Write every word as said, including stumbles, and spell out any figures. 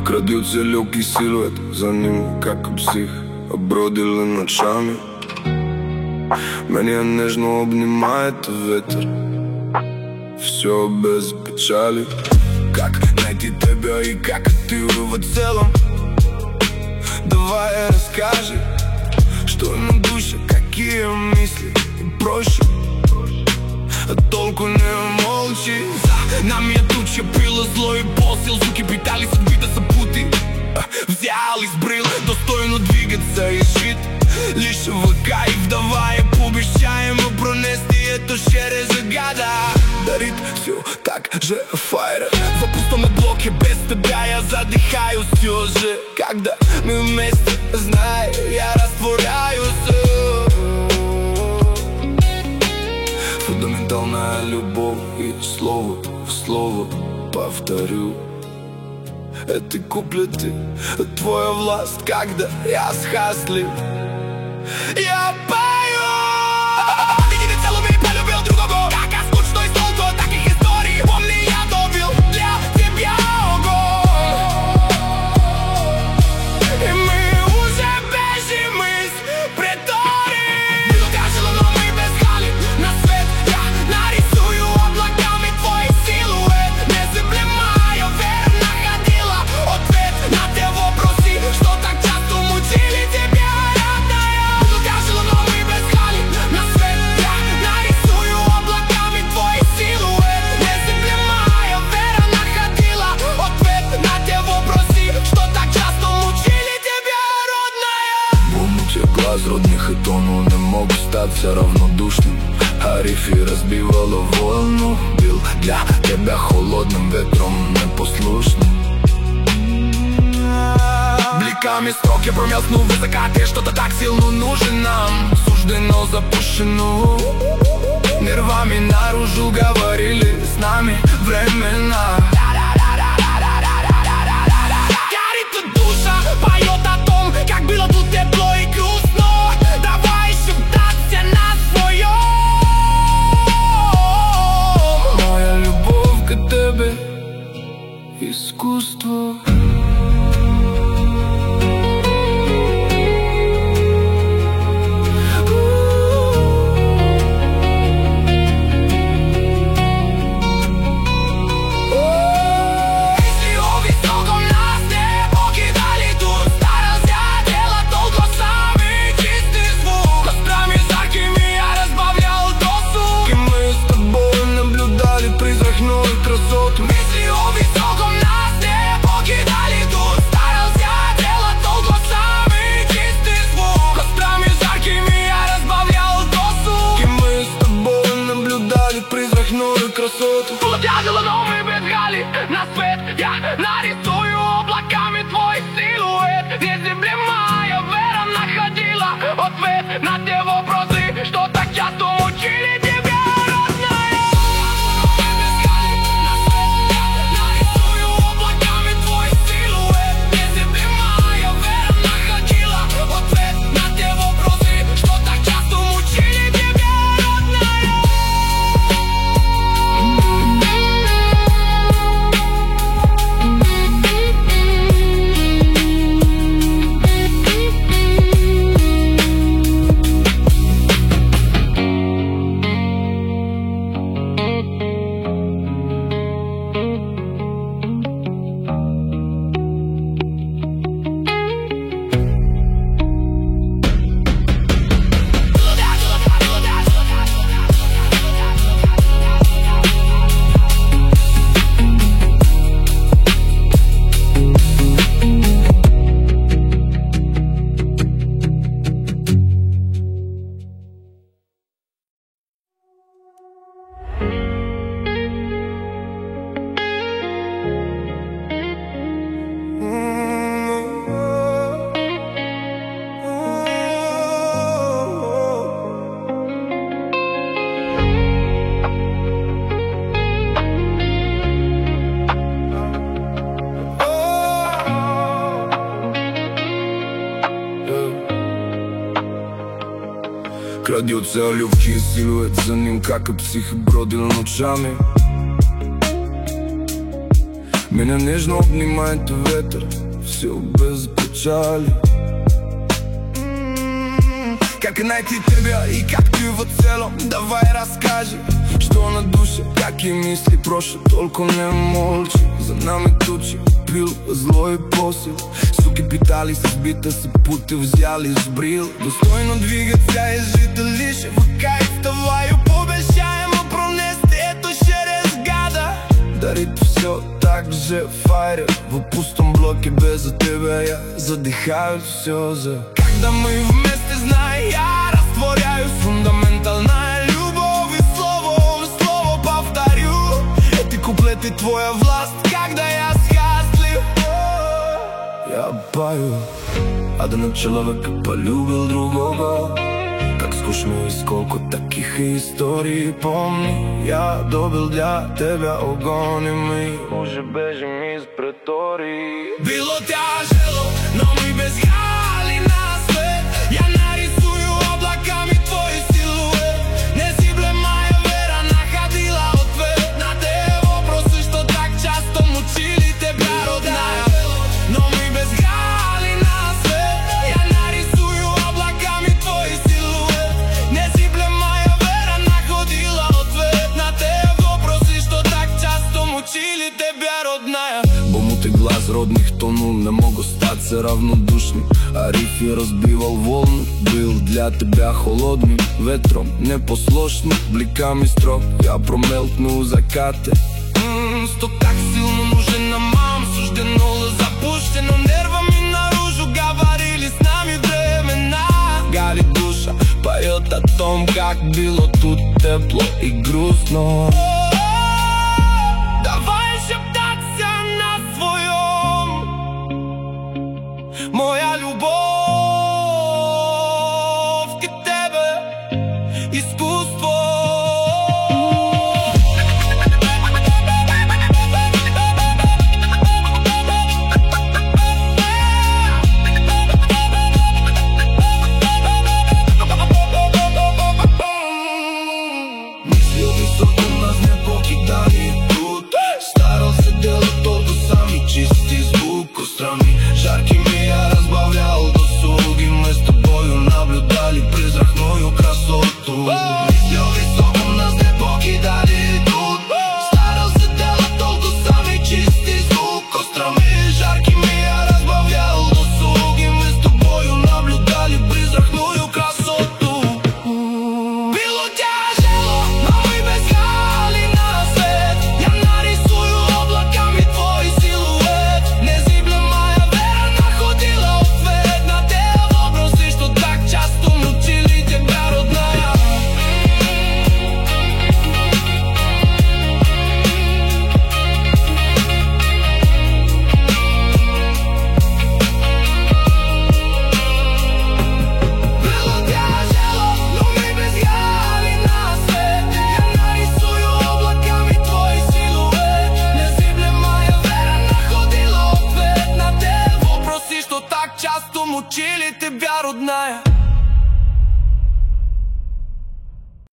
Крадется легкий силуэт, за ним как псих бродили ночами. Меня нежно обнимает ветер, все без печали. Как найти тебя и как ты в целом? Давай расскажи, что на душе, какие мысли, и проще. Толку не молчи. За нами туча пила, зло и пол сил, звуки питали судьбы да сопуты. Взял и сбрил, достойно двигаться и жить. Лишь в кайф, давай пообещаємо пронести эту через года. Дарит все так же фаер. В пустом блоке без тебя я задыхаюсь все же. Когда мы вместе, знаю, я растворяюсь. Фундаментальная любовь и слово в слово повторю. Эти куплеты, твоя власть, когда я счастлив. Я пою. Видели целыми, полюбил другого. Как скучно и столько таких историй. Помни, я добил для тебя огонь. И мы уже бежим из притории. Минута жила, но мы без хали. На свет я нарисую облаками твой силуэт. Незыблемая вера находила ответ на те вопросы, что так часто мучили тебя. Глаз родных и тону не мог остаться равнодушным. А рифи разбивало волну. Был для тебя холодным ветром непослушным. Бликами строк я промелькнул в закате. Что-то так сильно нужен нам. Суждено запущено. Нервами наружу говорили с нами времена. Горит душа, поет о том, как было тут тепло и грустно. Давай шептаться на своем. Моя любовь к тебе — искусство. Полотягало, но мы бежали на свет. Я нарисую облаками твой силуэт. Незыблемая вера находила ответ на те вопросы, что так часто мучили тебя. Крадется легкий силуэт, за ним как и псих бродил ночами. Меня нежно обнимает ветер, все без печали. Как найти тебя и как ты в целом? Давай расскажи, что на душе, какие мысли, прошу, только не молчи. За нами тучи, пил злой посыл. Суки питались, избита се пути взяли с брил. Достойно двигаться и жить лишь в кайф. Давай пообещаємо пронести это через года. Дарит все так же файрер. В пустом блоке без тебя я задыхаюсь все за. Когда мы вместе, знаю, я растворяюсь. Фундаментальная любовь и слово в слово повторю. Эти куплеты твоя власть, когда я счастлив. Я пою, один человек полюбил другого. Как скучно и сколько таких историй помню. Я добил для тебя огонь, и мы уже бежим из претории. Было тяжело, но мы без гали на свет. Я нарисую облаками твой силуэт. Незыблемая вера находила ответ на те вопросы, что так часто мучили тебя, родная. Но мы без гали на свет. Я нарисую облаками твой силуэт. Незыблемая вера находила ответ на те вопросы, что так часто мучили тебя, родная. Бо мутый глаз родных тонул, не мог остаться равнодушным. А рифи разбивал волны, был для тебя холодным ветром, непослушным бликами строк. Я промелькнул закаты. М-м, Что так сильно нужен нам, мам, суждено запущено нервами наружу. Говорили с нами времена. Горит душа, поет о том, как было тут тепло и грустно.